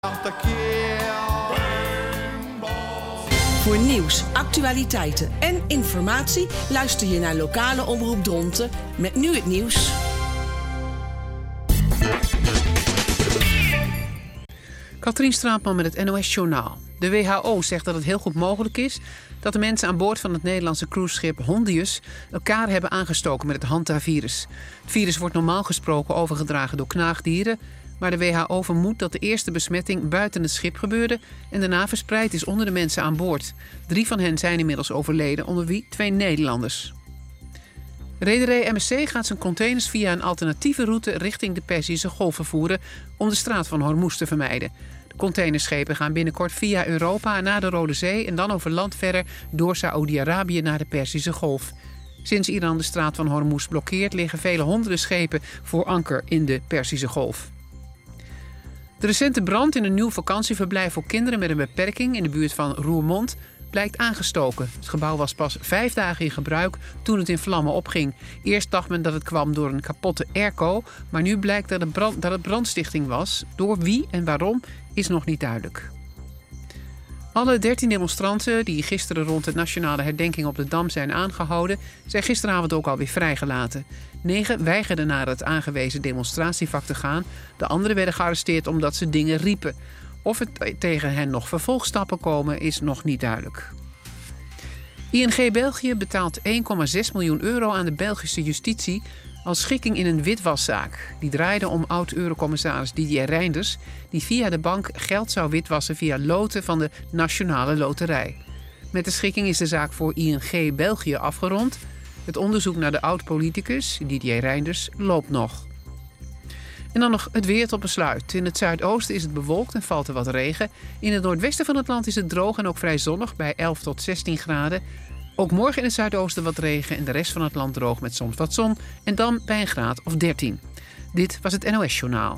Voor nieuws, actualiteiten en informatie luister je naar lokale omroep Dronten met nu het nieuws. Katrien Straatman met het NOS Journaal. De WHO zegt dat het heel goed mogelijk is dat de mensen aan boord van het Nederlandse cruiseschip Hondius elkaar hebben aangestoken met het Hanta-virus. Het virus wordt normaal gesproken overgedragen door knaagdieren, maar de WHO vermoedt dat de eerste besmetting buiten het schip gebeurde en daarna verspreid is onder de mensen aan boord. 3 van hen zijn inmiddels overleden, onder wie 2 Nederlanders. Rederij MSC gaat zijn containers via een alternatieve route richting de Perzische Golf vervoeren om de straat van Hormuz te vermijden. De containerschepen gaan binnenkort via Europa naar de Rode Zee en dan over land verder door Saoedi-Arabië naar de Perzische Golf. Sinds Iran de straat van Hormuz blokkeert, liggen vele honderden schepen voor anker in de Perzische Golf. De recente brand in een nieuw vakantieverblijf voor kinderen met een beperking in de buurt van Roermond blijkt aangestoken. Het gebouw was pas 5 dagen in gebruik toen het in vlammen opging. Eerst dacht men dat het kwam door een kapotte airco, maar nu blijkt dat het brandstichting was. Door wie en waarom is nog niet duidelijk. Alle 13 demonstranten die gisteren rond de nationale herdenking op de Dam zijn aangehouden, zijn gisteravond ook alweer vrijgelaten. 9 weigerden naar het aangewezen demonstratievak te gaan. De anderen werden gearresteerd omdat ze dingen riepen. Of er tegen hen nog vervolgstappen komen is nog niet duidelijk. ING België betaalt €1,6 miljoen aan de Belgische justitie als schikking in een witwaszaak. Die draaide om oud-eurocommissaris Didier Reynders, die via de bank geld zou witwassen via loten van de Nationale Loterij. Met de schikking is de zaak voor ING België afgerond. Het onderzoek naar de oud-politicus Didier Reynders loopt nog. En dan nog het weer tot besluit. In het zuidoosten is het bewolkt en valt er wat regen. In het noordwesten van het land is het droog en ook vrij zonnig bij 11 tot 16 graden. Ook morgen in het zuidoosten wat regen en de rest van het land droog met soms wat zon. En dan bij een graad of 13. Dit was het NOS Journaal.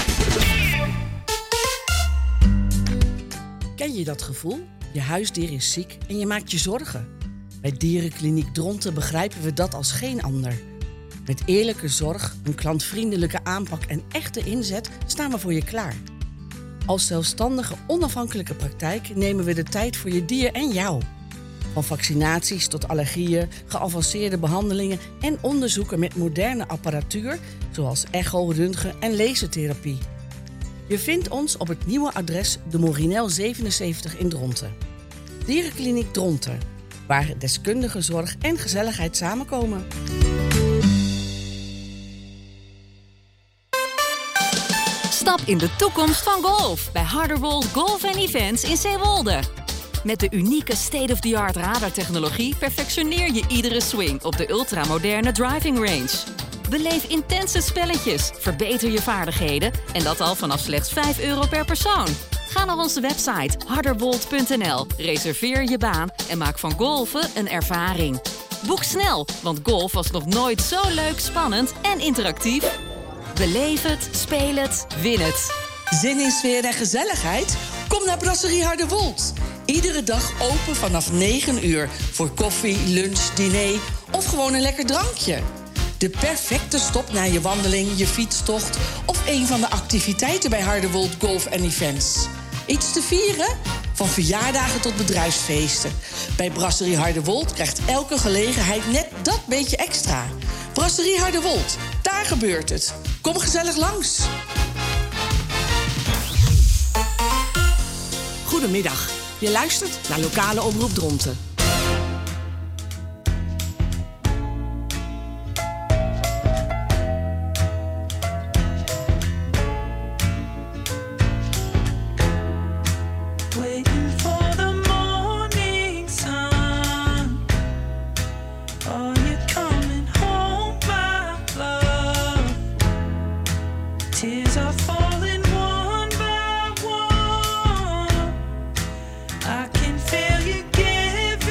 Ken je dat gevoel? Je huisdier is ziek en je maakt je zorgen. Bij Dierenkliniek Dronten begrijpen we dat als geen ander. Met eerlijke zorg, een klantvriendelijke aanpak en echte inzet staan we voor je klaar. Als zelfstandige, onafhankelijke praktijk nemen we de tijd voor je dier en jou. Van vaccinaties tot allergieën, geavanceerde behandelingen en onderzoeken met moderne apparatuur, zoals echo, röntgen en lasertherapie. Je vindt ons op het nieuwe adres de Morinel 77 in Dronten. Dierenkliniek Dronten, waar deskundige zorg en gezelligheid samenkomen. Stap in de toekomst van golf bij Harderwold Golf & Events in Zeewolde. Met de unieke state-of-the-art radartechnologie perfectioneer je iedere swing op de ultramoderne driving range. Beleef intense spelletjes, verbeter je vaardigheden en dat al vanaf slechts €5 per persoon. Ga naar onze website harderwold.nl, reserveer je baan en maak van golfen een ervaring. Boek snel, want golf was nog nooit zo leuk, spannend en interactief. Beleef het, speel het, win het. Zin in sfeer en gezelligheid? Kom naar Brasserie Harderwold. Iedere dag open vanaf 9 uur voor koffie, lunch, diner of gewoon een lekker drankje. De perfecte stop na je wandeling, je fietstocht of een van de activiteiten bij Harderwold Golf & Events. Iets te vieren? Van verjaardagen tot bedrijfsfeesten. Bij Brasserie Harderwold krijgt elke gelegenheid net dat beetje extra. Brasserie Harderwold, daar gebeurt het. Kom gezellig langs. Goedemiddag. Je luistert naar lokale omroep Dronten. I can feel you give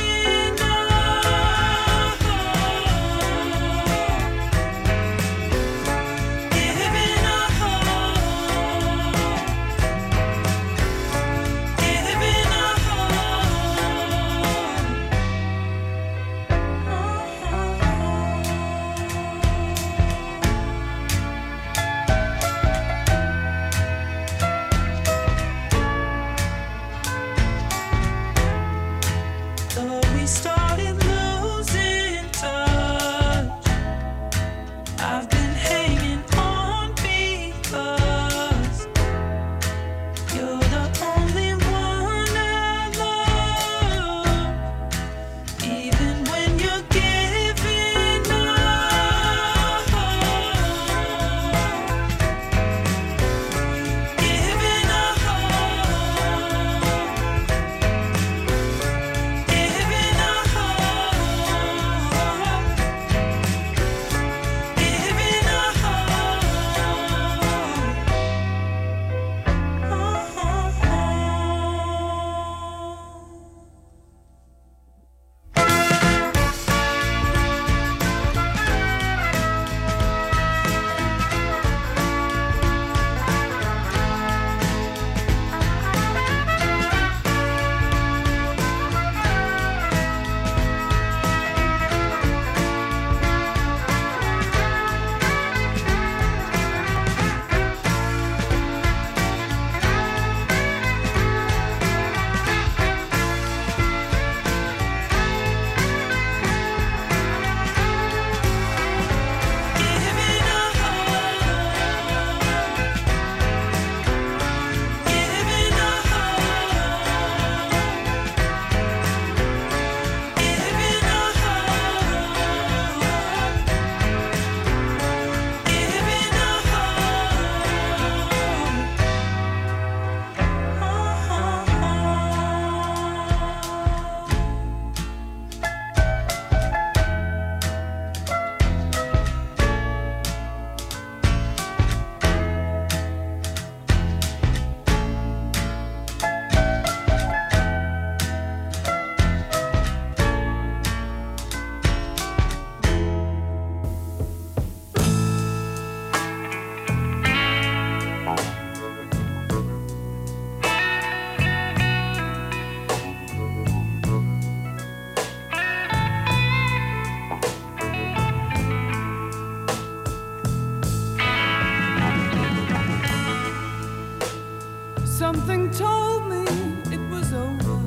Something told me it was over.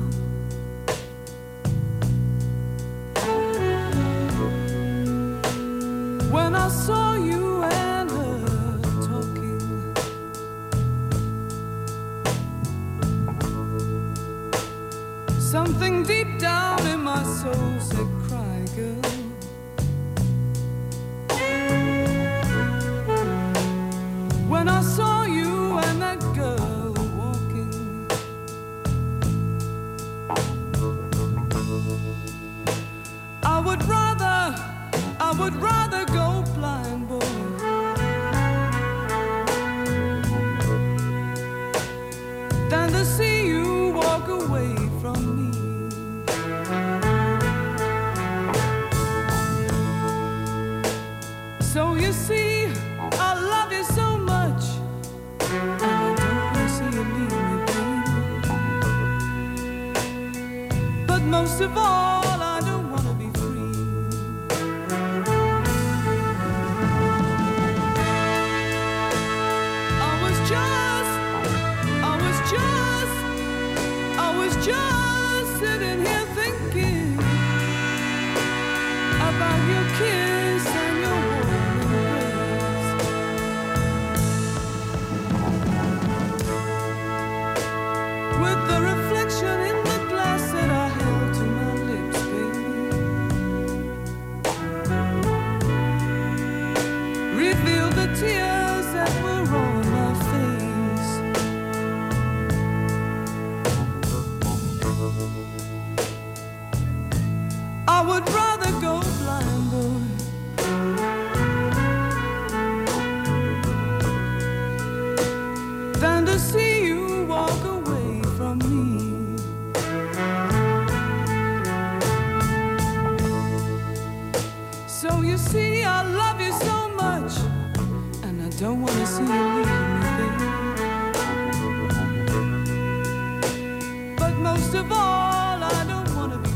When I saw you and her talking, something deep down in my soul said, cry, girl. When I saw you and that girl walking, I would rather go blind, boy, than to see you walk away from me. So you see, I love you so much, and I don't want to see you leave me, baby. But most of all, I don't want to be free. I was just sitting here thinking about your kiss and your warm embrace. With the reflection in the glass that I held to my lips, baby, revealed the tears that were on my face. I would rather go blind, boy, than to see you walk away from me. So you see, I love you so much, and I don't want to see you leave me, baby. But most of all, I don't want to be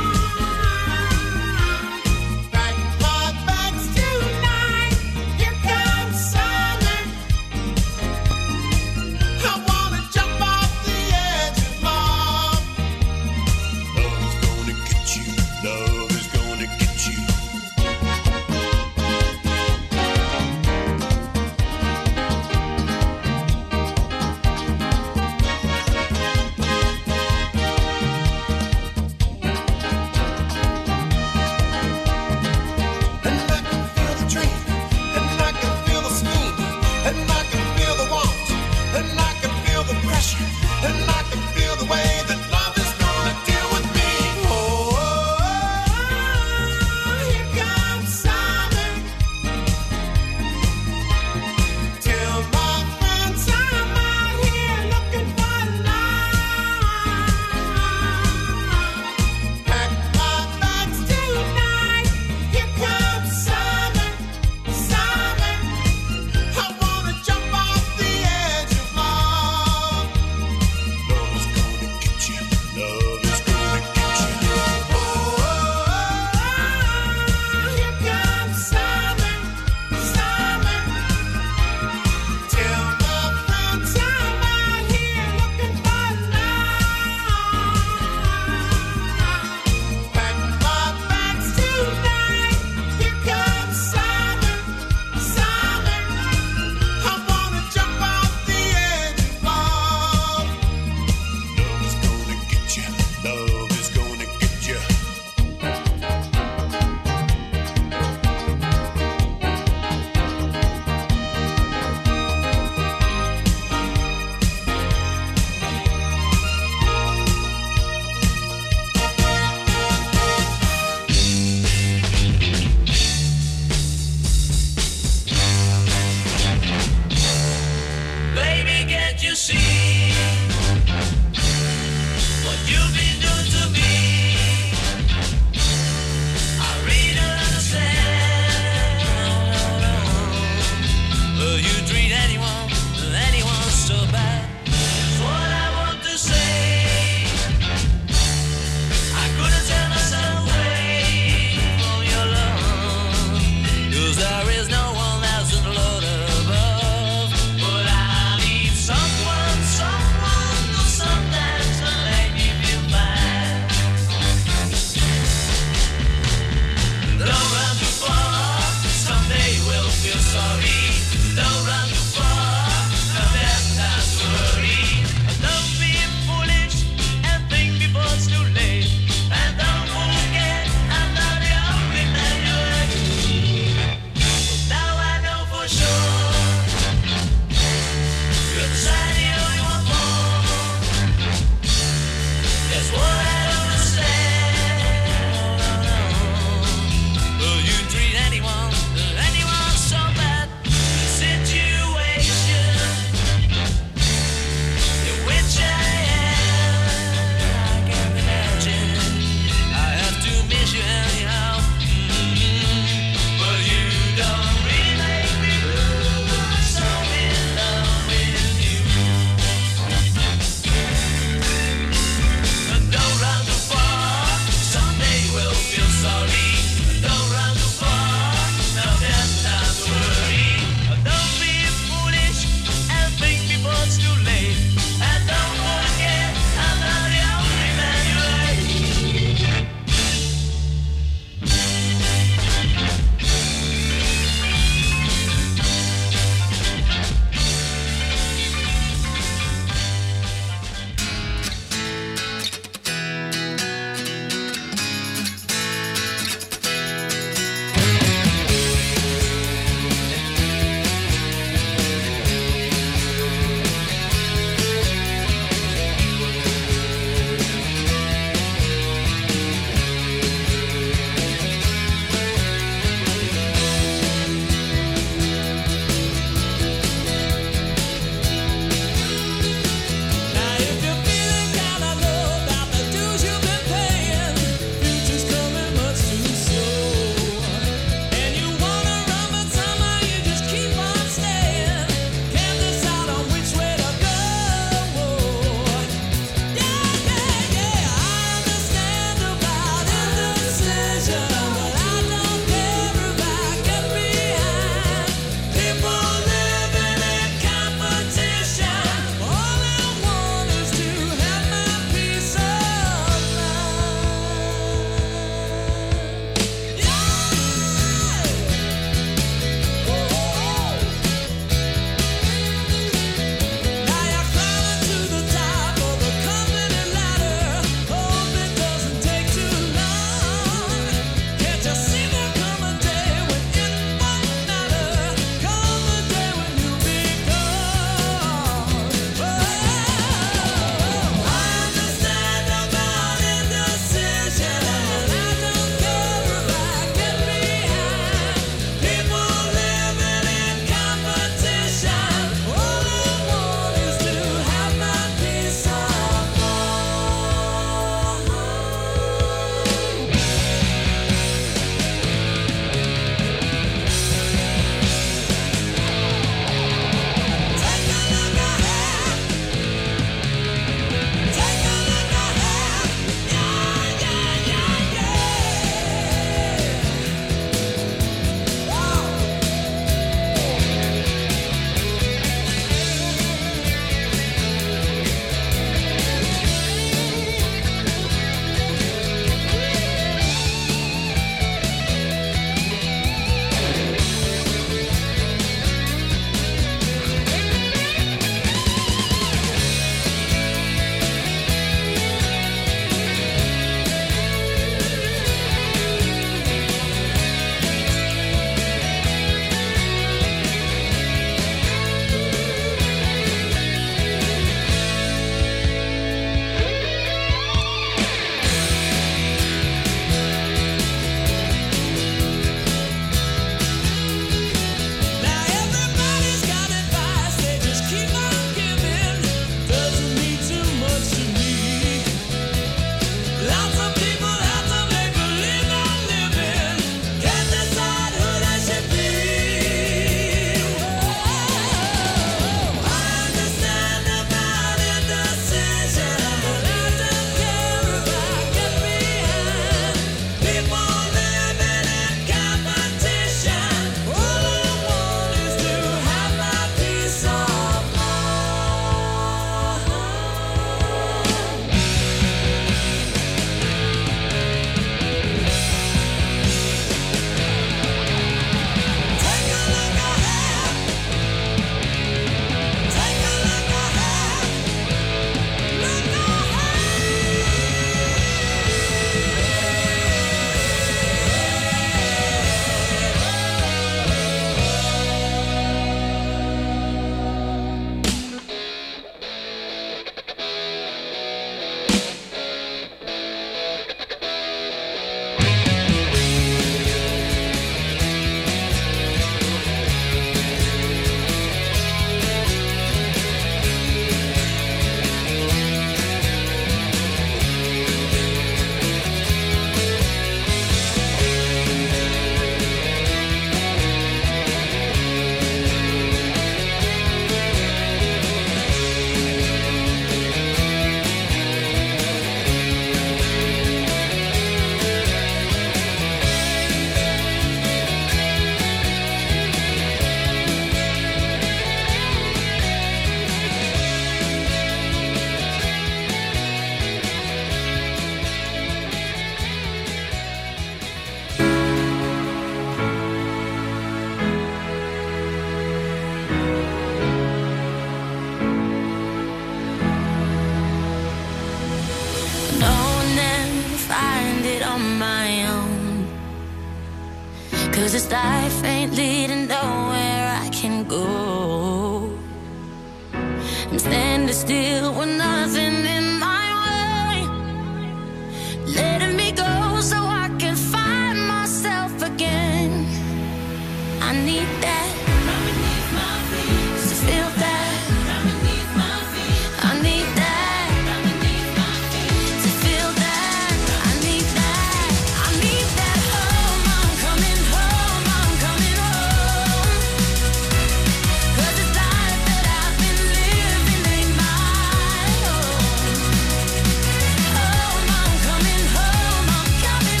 'Cause this life ain't leading nowhere I can go. I'm standing still with nothing in my way, letting me go so I can find myself again. I need that from beneath my feet, to feel that from beneath my feet. I need that from beneath my feet, to feel that. I need that. I need that home. I'm coming home. I'm coming home. 'Cause this life that I've been living ain't my own. Home, I'm coming home. I'm coming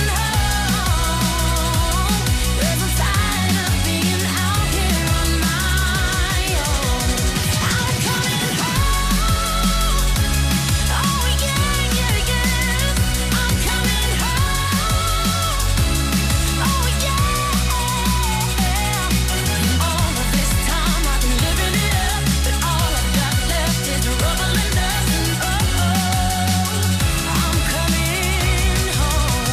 home. 'Cause I'm tired of being out here on my own. I'm coming home. Oh yeah, yeah, yeah. I'm coming home. Oh yeah. All of this time I've been living it up, but all I've got left is rubble and dust. And I'm coming home.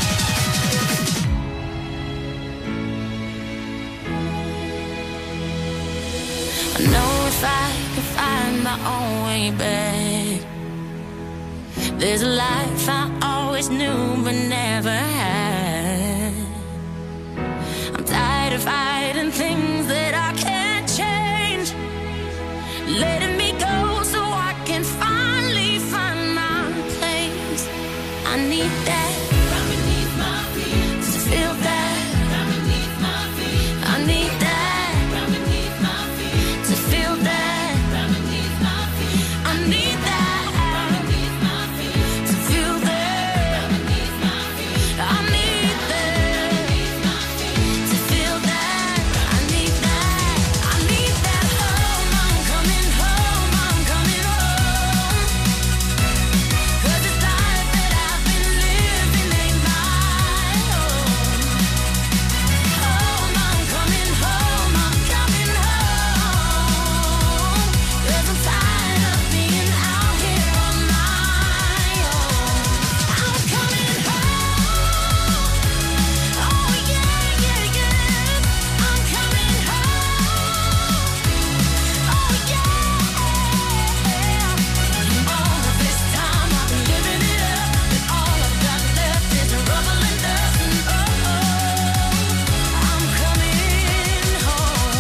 I know if I could find my own way back, there's a life I always knew but never had. I'm tired of fighting things that I can't change, letting me go so I can finally find my place. I need that from beneath my feet, to feel that from beneath my feet. I need that from beneath my feet, to feel that from beneath my feet. I need that from beneath my feet, to feel that from beneath my feet. I need that to feel that. I need that. I need that home. I'm coming home. I'm coming home. 'Cause this life that I've been living ain't my own. Home, I'm coming home. I'm coming home. 'Cause I'm tired of being out here on my own. I'm coming home. Oh yeah, yeah, yeah. I'm coming home. Oh yeah. All of this time I've been living it up, but all I've got left is rubble and dust. And I'm coming home.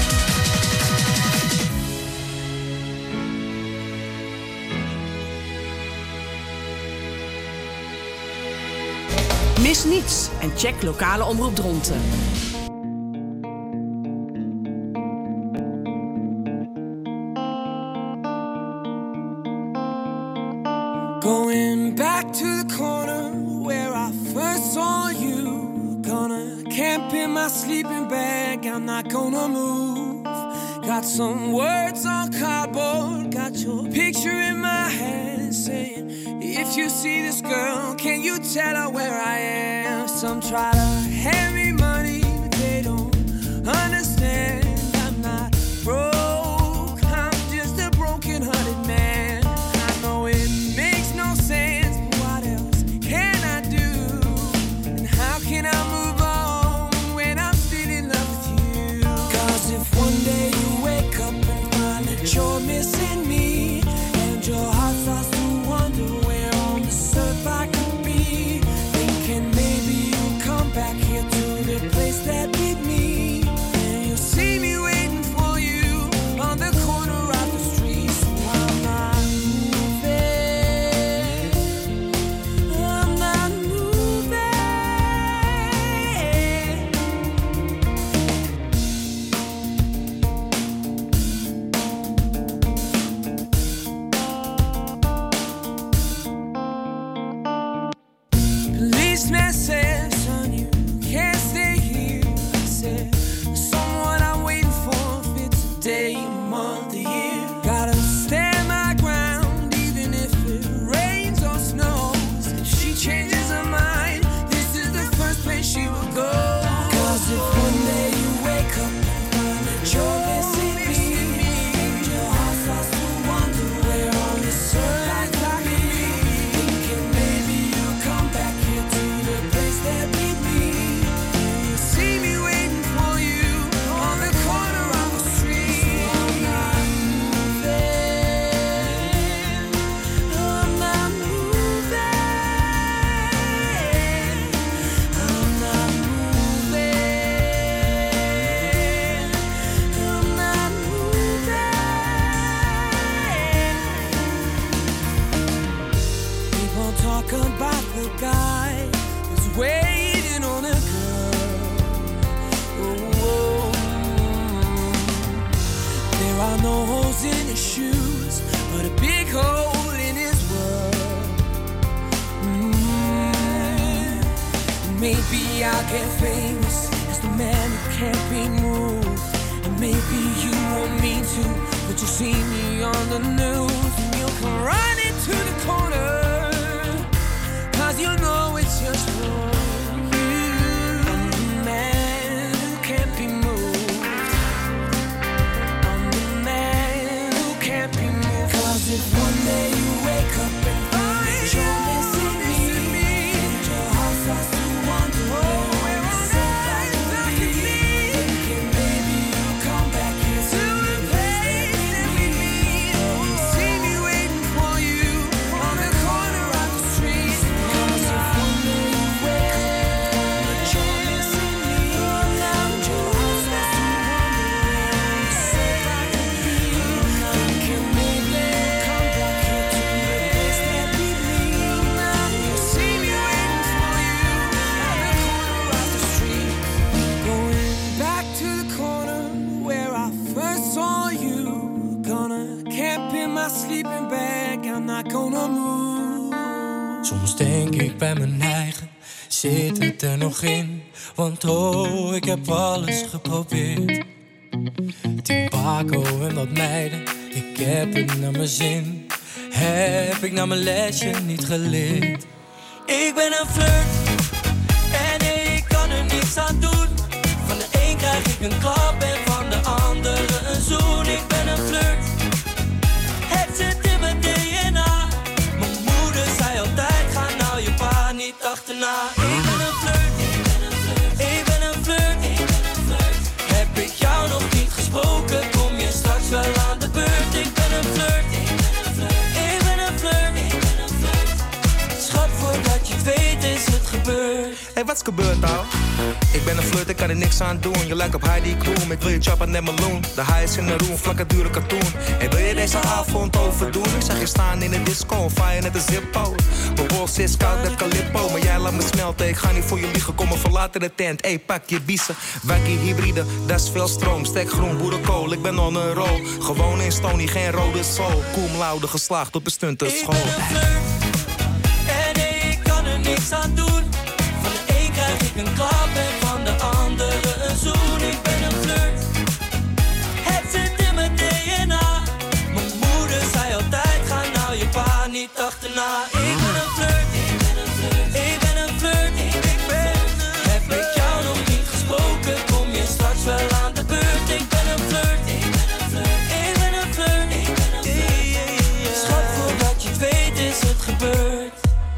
Mis niets en check lokale omroep Dronten. Going back to the corner where I first saw you. Gonna camp in my sleeping bag, I'm not gonna move. Got some words on cardboard, got your picture in my hand, saying, if you see this girl, can you tell her where I am? Some try to hand me money, but they don't understand. I'm not broke, I'm just a broken-hearted man. I know it makes no sense, but what else can I do? And how can I move on when I'm still in love with you? 'Cause if one day you wake up and find that you're missing me, and your heart starts to wonder where on this earth I could be, thinking maybe you'll come back here to the place that beat me, and you'll see me waiting for you on the corner of the street. So I'm not moving, I'm not moving. maybe I'll get famous as the man who can't be moved. And maybe you want me to, but you see me on the news and you'll come running to the corner, 'cause you know it's just wrong. I'm the man who can't be moved. I'm the man who can't be moved. 'Cause if one day you wake up and find that you're missing me, and your heart starts to wonder where I said I could be, thinking maybe you'll come back here to the place that we meet. See me waiting for you on the corner of the street. 'Cause if one day you wake up and that you're missing me, and your heart starts to wonder where I said I could be, thinking maybe you'll come back here to the place that we meet. See me waiting for you on the corner of the street. Going back to the corner where I first saw you. Gonna camp in my sleeping bag. I'm not gonna move. Soms denk ik bij mijn eigen, zit het er nog in? Want oh, ik heb alles geprobeerd. Team Paco en wat meiden, ik heb het naar mijn zin. Heb ik naar mijn lesje niet geleerd? Ik ben een flirt en nee, ik kan er niks aan doen. Van de een krijg ik een klap en van de andere een zoen. Ik ben een flirt, het zit in mijn DNA. Mijn moeder zei altijd, ga nou je pa niet achterna. Ik ben een flirt, ik ben een flirt. Heb ik jou nog niet gesproken, kom je straks wel aan de beurt. Ik ben een flirt, ik ben een flirt. Schat, voordat je het weet is het gebeurd. Hey, wat is gebeurd, ouwe? Ik ben een flirt, ik kan er niks aan doen. Je lijkt op Heidi Klum, ik wil je chappen net meloen. De high is in de room, vlakke dure katoen. Hey, wil je deze avond overdoen? Ik zag je staan in een disco, fire net een zippo. Mijn borst is koud, net Calippo. Maar jij laat me smelten, ik ga niet voor je liegen. Kom maar verlaten de tent, hey, pak je biezen. Wackie hybride, dat is veel stroom. Stek groen, boerenkool, ik ben on een roll. Gewoon in Stony, geen rode soul. Cum laude geslaagd op een stuntenschool. Ik ben een flirt en nee, ik kan er niks aan doen. Van de een krijg ik een klap en van de andere een zoen. Ik ben een flirt, het zit in mijn DNA. Mijn moeder zei altijd, ga nou je pa niet achterna. Ik ben een flirt, ik ben een flirt. Heb ik jou nog niet gesproken, kom je straks wel aan de beurt. Ik ben een flirt, ik ben een flirt. Schat, voordat je het weet is het gebeurd.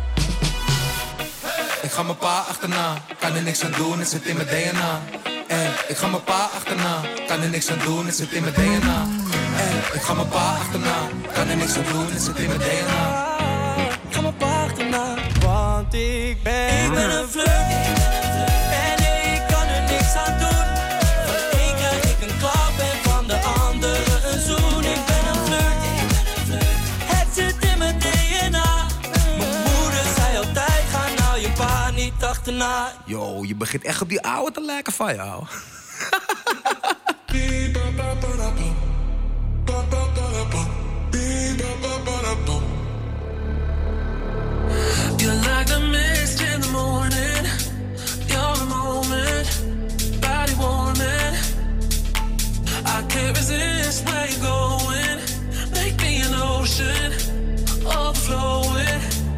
Ik ga mijn pa achterna, kan er niks aan doen, het zit in mijn DNA. En ik ga mijn pa achterna, kan er niks aan doen, het zit in mijn DNA. En ik ga mijn pa achterna, kan er niks aan doen, het zit in mijn DNA. Ik ga mijn pa achterna, want ik ben een flirt. En nee, ik kan er niks aan doen. Van de een krijg ik een klap en van de andere een zoen. Ik ben een flirt, het zit in mijn DNA. Mijn moeder zei altijd, ga nou je pa niet achterna. Yo, je begint echt op die oude te lijken van jou. You're like the mist in the morning. You're the moment, body warming. I can't resist where you're going. Make me an ocean, overflowing.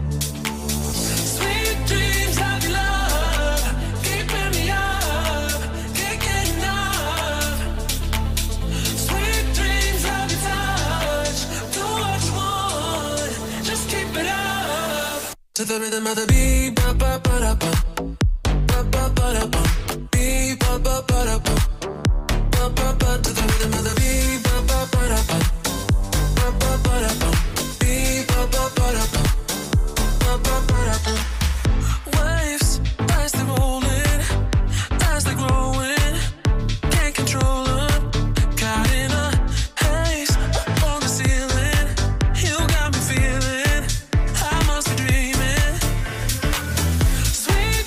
Sweet dreams of your love, keeping me up, can't get enough. Sweet dreams of your touch, do what you want, just keep it up. To the rhythm of the beat, ba ba ba da ba, ba ba ba da ba, beat ba ba ba da ba, ba ba ba. To the rhythm of the beat, ba ba ba da ba, ba ba ba da ba, beat ba ba ba da ba, ba ba ba da ba. Waves, as they rolling, as they growing, can't control them. Caught in a haze on the ceiling, you got me feeling I must be dreaming. Sweet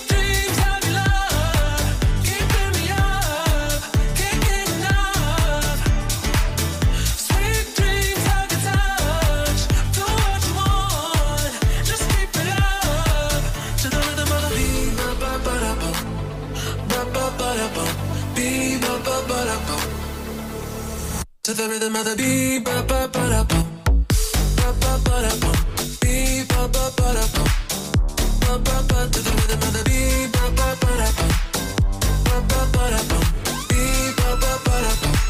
to the rhythm of the beat, ba ba ba da bum, ba ba ba da bum, beat, ba ba ba da bum, ba ba ba to the rhythm of the beat, ba ba ba da bum, ba ba ba da bum, beat, ba ba ba da bum.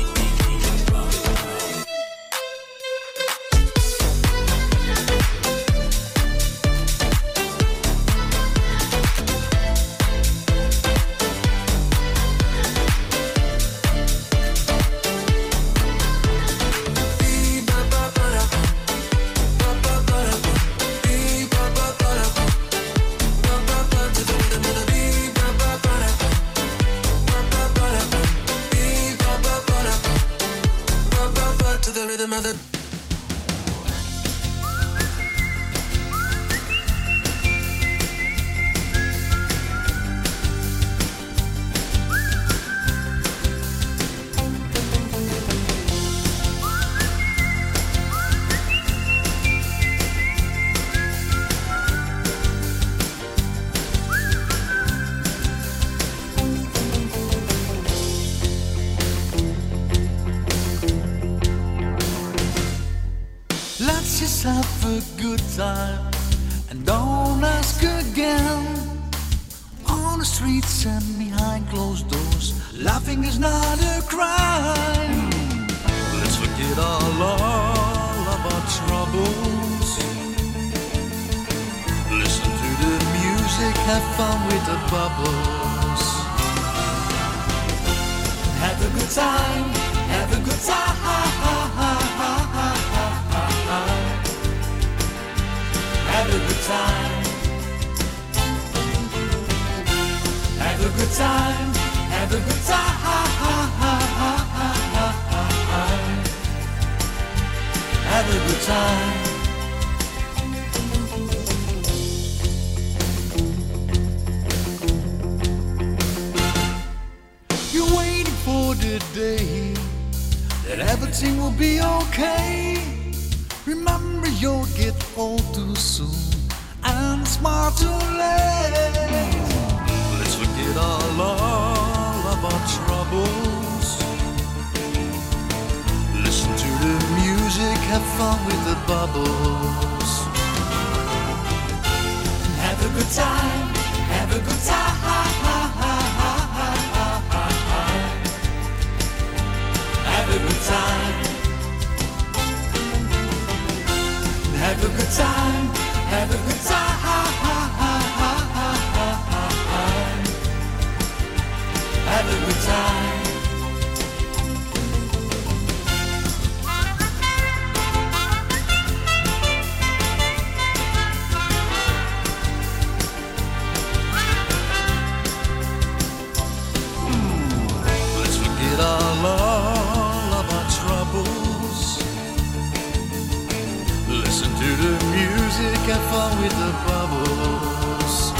Have a good time and don't ask again. On the streets and behind closed doors, laughing is not a crime. Let's forget all of our troubles. Listen to the music, have fun with the bubbles. Have a good time, have a good time. Have a good time. Have a good time. Have a good time. Have a good time. You're waiting for the day that everything will be okay. Remember, you'll get old too soon and smart too late. Let's forget all of our troubles. Listen to the music, have fun with the bubbles. Have a good time, have a good time. Have a good time. Have a good time, have a good time. Have a good time. Let's forget all of our troubles. Listen to the music, have fun with the bubbles.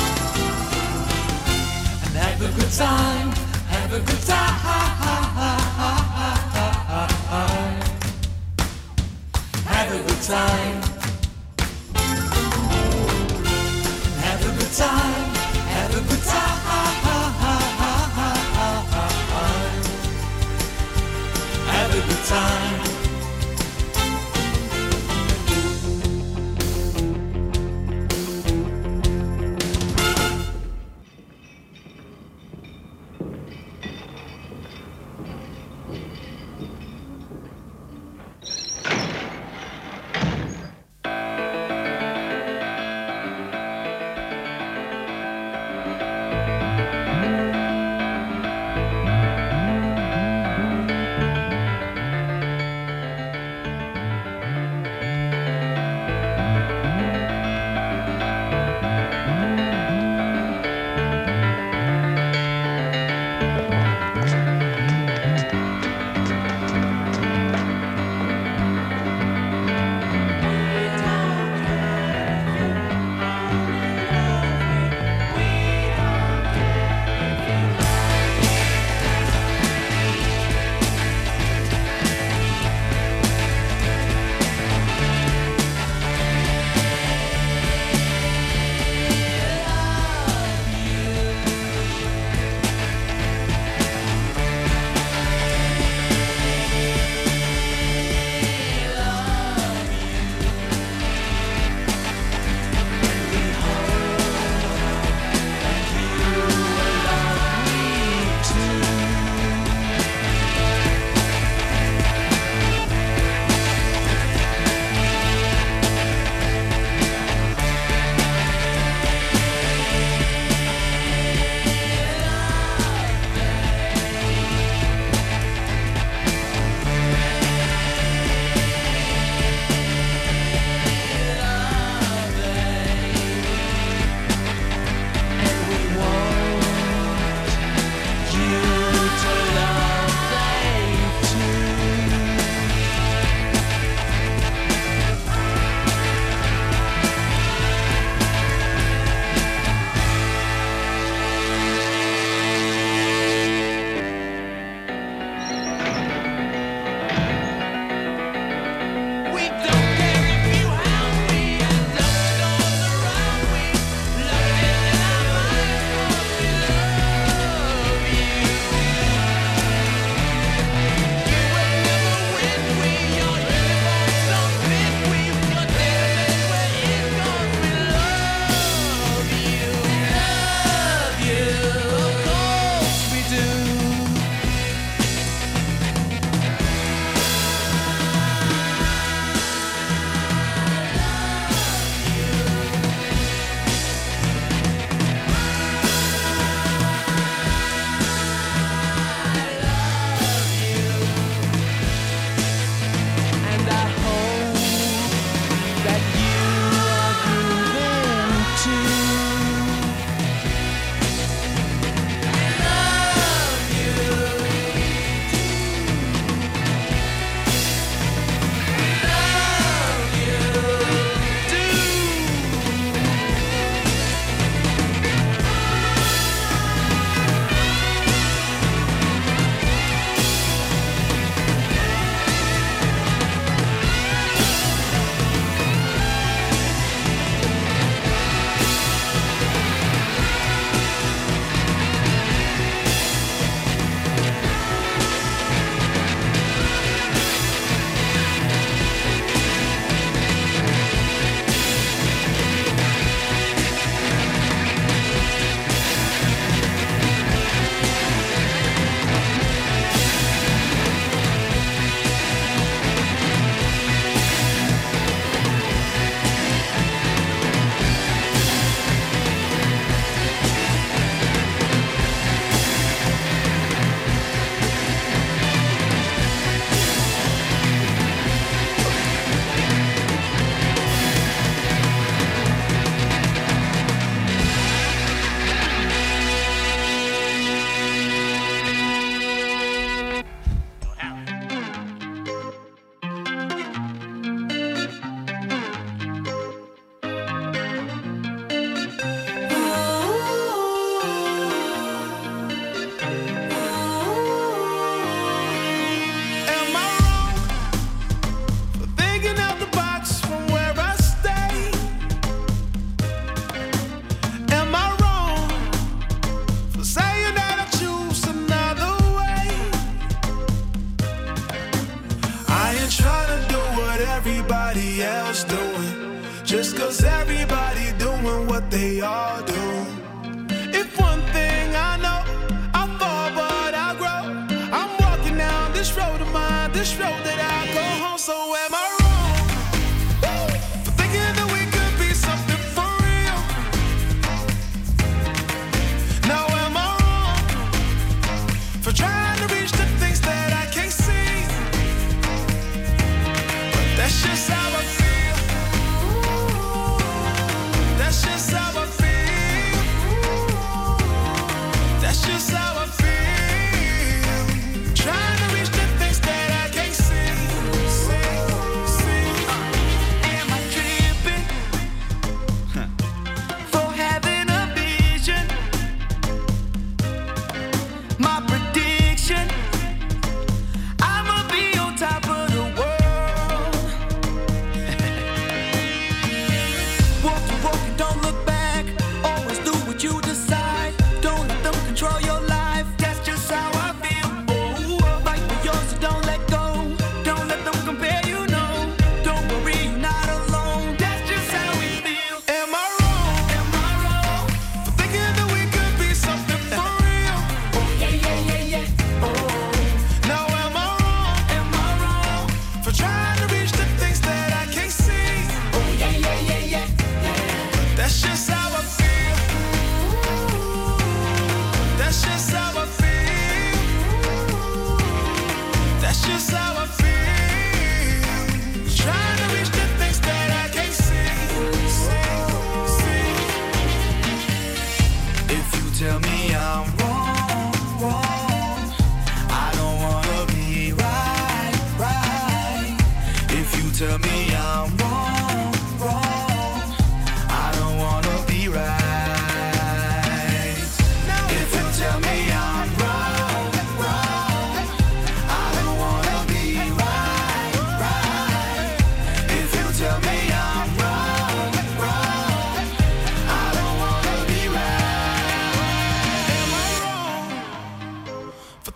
And have a good time, have a good time. Have a good time. Have a good time, have a good time. Have a good time.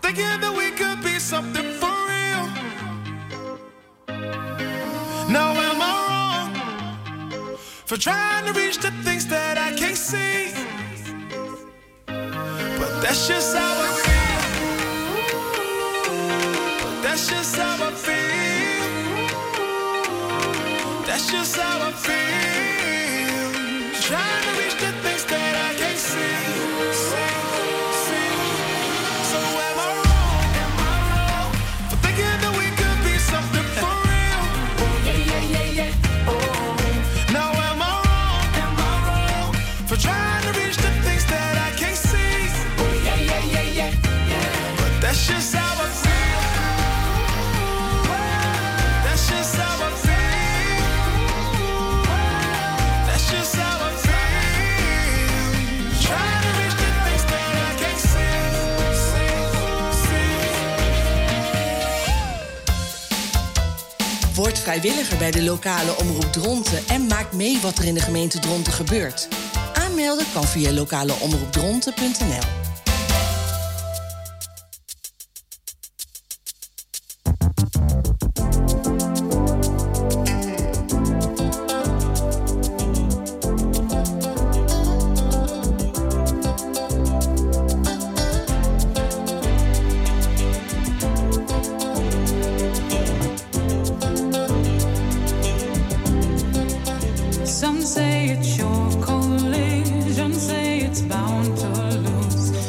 thinking that we could be something for real. Now am I wrong for trying to reach the things that I can't see? But that's just how I feel. That's just how I feel. That's just how I feel. Trying to reach the things that I can't see. So am I wrong for thinking that we could be something for real? Oh. Now am I wrong for trying to reach the things that I can't see? But that's just how I feel. That's just how I feel. That's just how I feel. Trying to reach the things that I can't see. Word vrijwilliger bij de lokale omroep Dronten en maak mee wat er in de gemeente Dronten gebeurt. Aanmelden kan via lokaleomroepdronten.nl. Some say it's your collision, say it's bound to lose.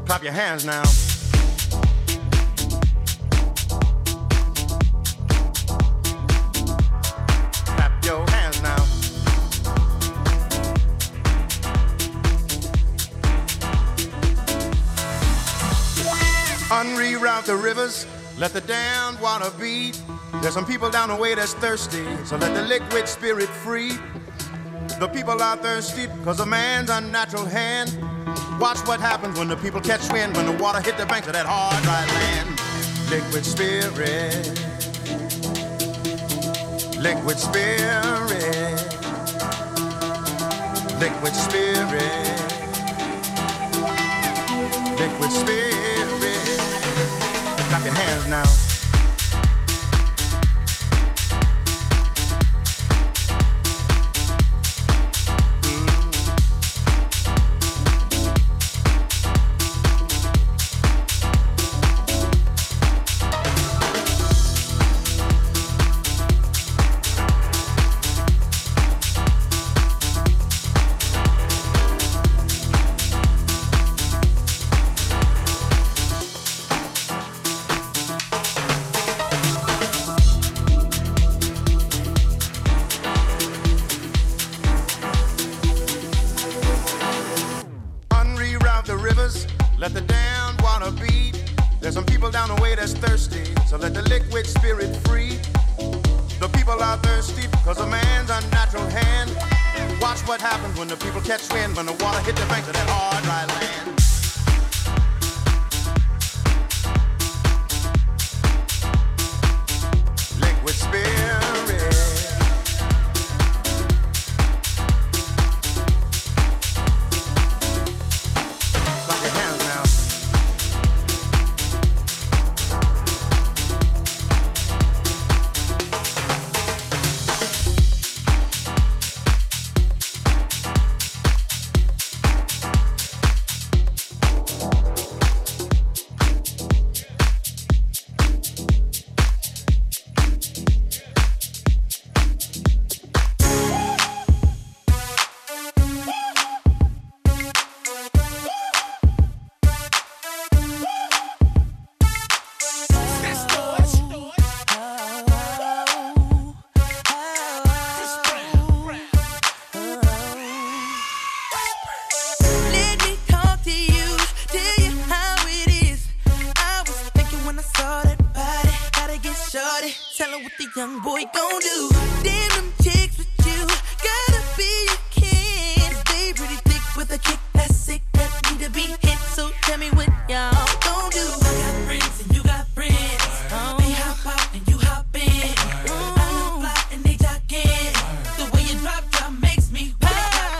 Clap your hands now. Clap your hands now. Unreroute the rivers, let the damned water beat. There's some people down the way that's thirsty, so let the liquid spirit free. The people are thirsty because of man's unnatural hand. Watch what happens when the people catch wind, when the water hit the banks of that hard, dry land. Liquid spirit, liquid spirit, liquid spirit, liquid spirit. Clap your hands now. Let the damned water beat. There's some people down the way that's thirsty, so let the liquid spirit free. The people are thirsty because of man's unnatural hand. Watch what happens when the people catch wind, when the water hit the banks of that hard, dry land. Liquid spirit. Clap your hands now. Young boy gon' do. Damn them chicks with you, gotta be a kid. They pretty thick with a kick that's sick, that need to be hit. So tell me what y'all gon' do. I got friends and you got friends. They hop out and you hop in. I look fly and they jogging. The way you drop makes me wet.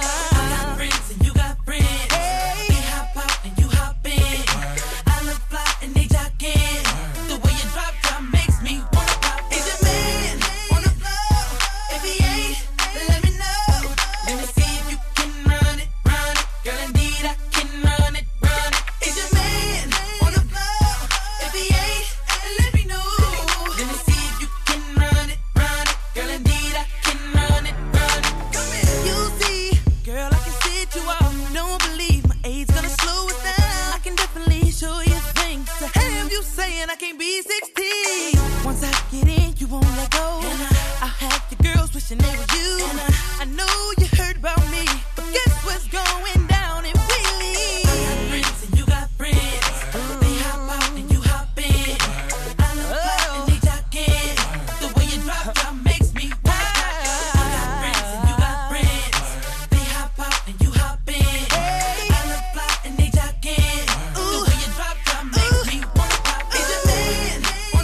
I got friends and you got friends. They hop out and you hop in. I look fly and they jogging. The way you drop makes me wanna pop. Is it man on the floor? If he ain't, let me know. Let me see if you can run it, run it. Girl, indeed I can run it, run it. Is it man on the floor? If he ain't, let me know. Let me see if you can run it, run it. Girl, indeed I can run it, run it. Come here. You see, girl, I can sit you off. Don't believe my age gonna slow it down. I can definitely show you things to have you saying I can't be 16. Once I get in, you won't let go. I'll have your girls wishing they were you. I know you heard about me, but guess what's going down in Wheelie? I got friends and you got friends. They hop out and you hop in. I look fly and they jogging. The way you drop makes me wanna pop. I got friends and you got friends. They hop out and you hop in. I look fly and they jogging. The way you drop makes me wanna pop. Is it man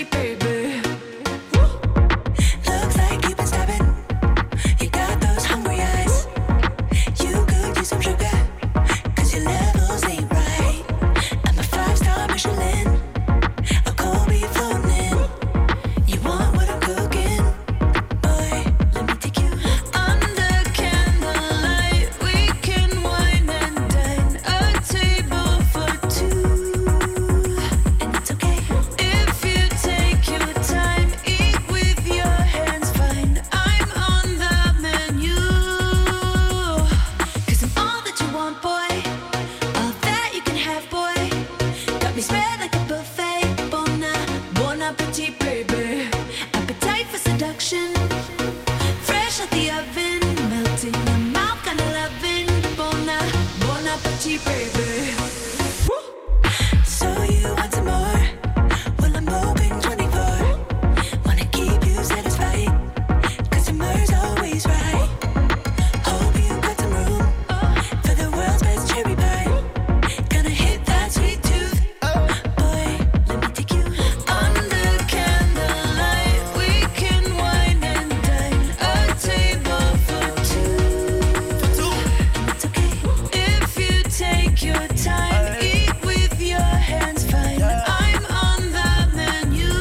appetite, baby. Looks like you've been stabbing. You got those hungry eyes. You could use some sugar, 'cause your levels ain't right. I'm a 5-star Michelin. A cold beef floating in. You want what I'm cooking? Boy, let me take you under candlelight. We can wine and dine. A table for two. And it's okay if you take your time. Eat with your hands, fine. I'm on the menu. 'Cause I'm all that you want, boy. All that you can have, boy. Got me spread like a buffet. Bon appetit, baby. Appetite for seduction. Fresh out the oven. Melting in your mouth, kinda loving. Bon appetit, baby. So you want some more? Well, I'm open 24. Wanna keep you satisfied. Customer's always right. Hope you got some room for the world's best cherry pie. Gonna hit that sweet tooth. Boy, let me take you under candlelight. We can wine and dine. A table for two. And it's okay if you take your time. Eat with your hands, fine. I'm on the menu.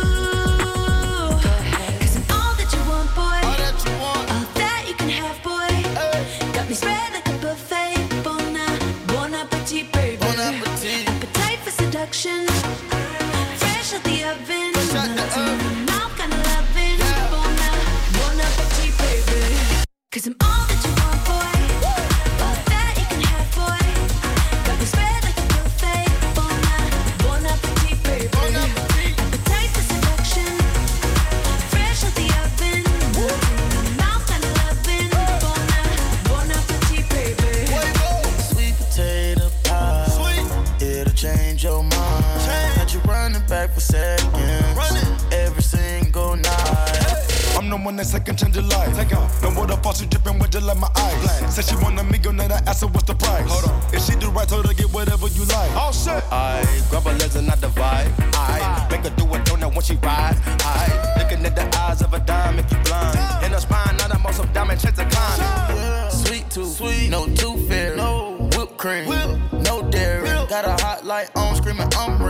'Cause I'm all that you want, boy. All that you can have, boy. Got me spread like a buffet. Bon appetit, baby. Appetite for seduction. Fresh out the oven. Melting in your mouth, kinda loving. Bon appetit, baby. 'Cause I'm all that you want, boy. All that you can have, boy. Got me spread like a buffet. Bon appetit, baby. Appetite for seduction. Fresh out the oven. Melting in your mouth, kinda loving. Bon appetit, baby. Sweet potato pie. It'll change your mind. Had you running back for seconds. Every single night. I'm the one that second change your life. Take off. No water faucet dripping with just like my eyes. Said she want a meal, now I asked her what's the price. Hold on. If she do right, told her get whatever you like. Oh shit. I grab her legs and I divide. I make her do a donut when she ride. I looking at the eyes of a dime, make you blind. In her spine, now I'm on some diamond chains to climb. Sweet tooth, no tooth fairy. Whipped cream, no dairy. Got a hot light on, screaming I'm